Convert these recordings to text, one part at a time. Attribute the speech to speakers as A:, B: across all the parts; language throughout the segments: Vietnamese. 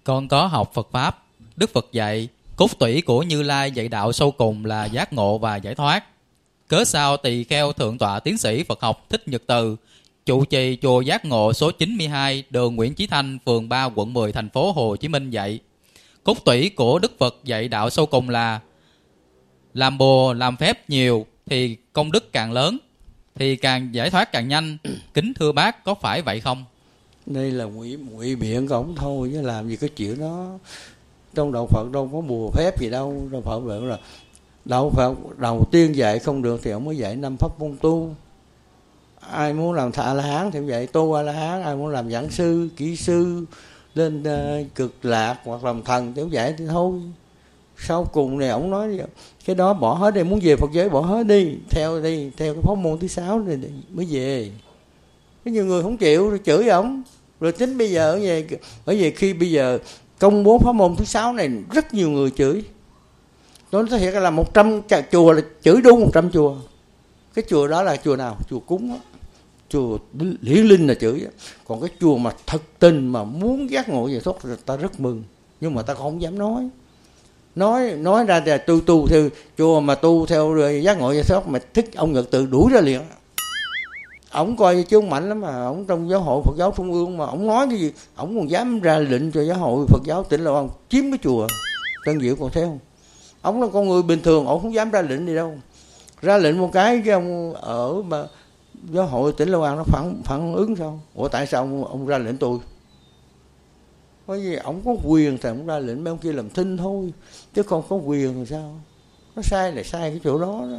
A: Con có học Phật Pháp. Đức Phật dạy cốt tủy của Như Lai dạy đạo sâu cùng là giác ngộ và giải thoát. Cớ sao tỳ kheo thượng tọa tiến sĩ Phật học Thích Nhật Từ, trụ trì chùa Giác Ngộ số 92, đường Nguyễn Chí Thanh, phường 3, quận 10, thành phố Hồ Chí Minh dạy cốt tủy của Đức Phật dạy đạo sâu cùng là làm bùa làm phép nhiều thì công đức càng lớn, thì càng giải thoát càng nhanh. Kính thưa bác, có phải vậy không?
B: Đây là ngụy biện của ổng thôi, chứ làm gì có chuyện đó. Trong đạo Phật đâu có bùa phép gì đâu. Đạo Phật vậy là đạo Phật đầu tiên dạy không được thì ông mới dạy 5 pháp môn tu. Ai muốn làm A La Hán thì dạy tu A La Hán, ai muốn làm giảng sư, kỹ sư, lên cực lạc hoặc làm thần thì dạy thì thôi. Sau cùng này ông nói cái đó bỏ hết đi, muốn về Phật giới bỏ hết đi theo cái pháp môn thứ 6 này mới về. Có nhiều người không chịu rồi chửi ổng. Rồi tính bây giờ bởi vì khi bây giờ công bố pháp môn thứ 6 này rất nhiều người chửi. Nó thể hiện là 100 chùa là chửi đúng 100 chùa. Cái chùa đó là chùa nào? Chùa cúng đó. Chùa Hiển Linh là chửi đó. Còn cái chùa mà thật tình mà muốn giác ngộ giải thoát ta rất mừng. Nhưng mà ta không dám nói ra là tu theo chùa mà tu theo giác ngộ giải thoát mà thích ông Nhật Từ đuổi ra liền. Ổng coi chứ ông mạnh lắm mà, ổng trong giáo hội Phật giáo Trung ương mà ổng nói cái gì, ổng còn dám ra lệnh cho giáo hội Phật giáo tỉnh Long An chiếm cái chùa Tân Diệu còn theo. Ổng là con người bình thường, ổng không dám ra lệnh gì đâu. Ra lệnh một cái ông ở mà giáo hội tỉnh Long An nó phản ứng sao? Ủa tại sao ông ra lệnh tôi? Bởi vì ổng có quyền thì ổng ra lệnh, mấy ông kia làm thinh thôi, chứ không có quyền thì sao? Nó sai là sai cái chỗ đó.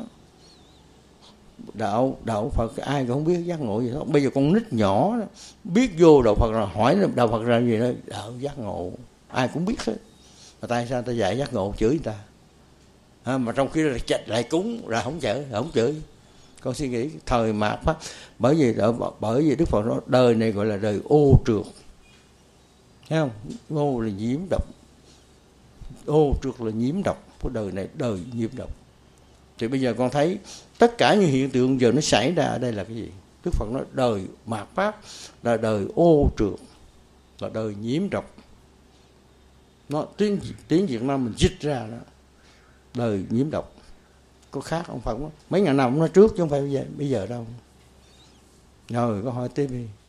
B: Đạo Phật ai cũng không biết giác ngộ gì đó. Bây giờ con nít nhỏ đó, biết vô đạo Phật là hỏi đạo Phật ra gì đó, đạo giác ngộ ai cũng biết hết. Mà tại sao ta dạy giác ngộ chửi người ta? Mà trong khi lại cúng là không chửi. Con suy nghĩ thời mạt Pháp, bởi vì Đức Phật nói đời này gọi là đời ô trượt. Thấy không? Ô là nhiễm độc, ô trượt là nhiễm độc. Cái đời này đời nhiễm độc. Thì bây giờ con thấy tất cả những hiện tượng giờ nó xảy ra ở đây là cái gì? Đức Phật nói đời mạt Pháp là đời ô trượt, là đời nhiễm độc. Nó tiếng Việt Nam mình dịch ra đó, đời nhiễm độc. Có khác ông Phật đó. Mấy ngàn năm ông nói trước chứ không phải bây giờ đâu. Rồi có hỏi tiếp đi.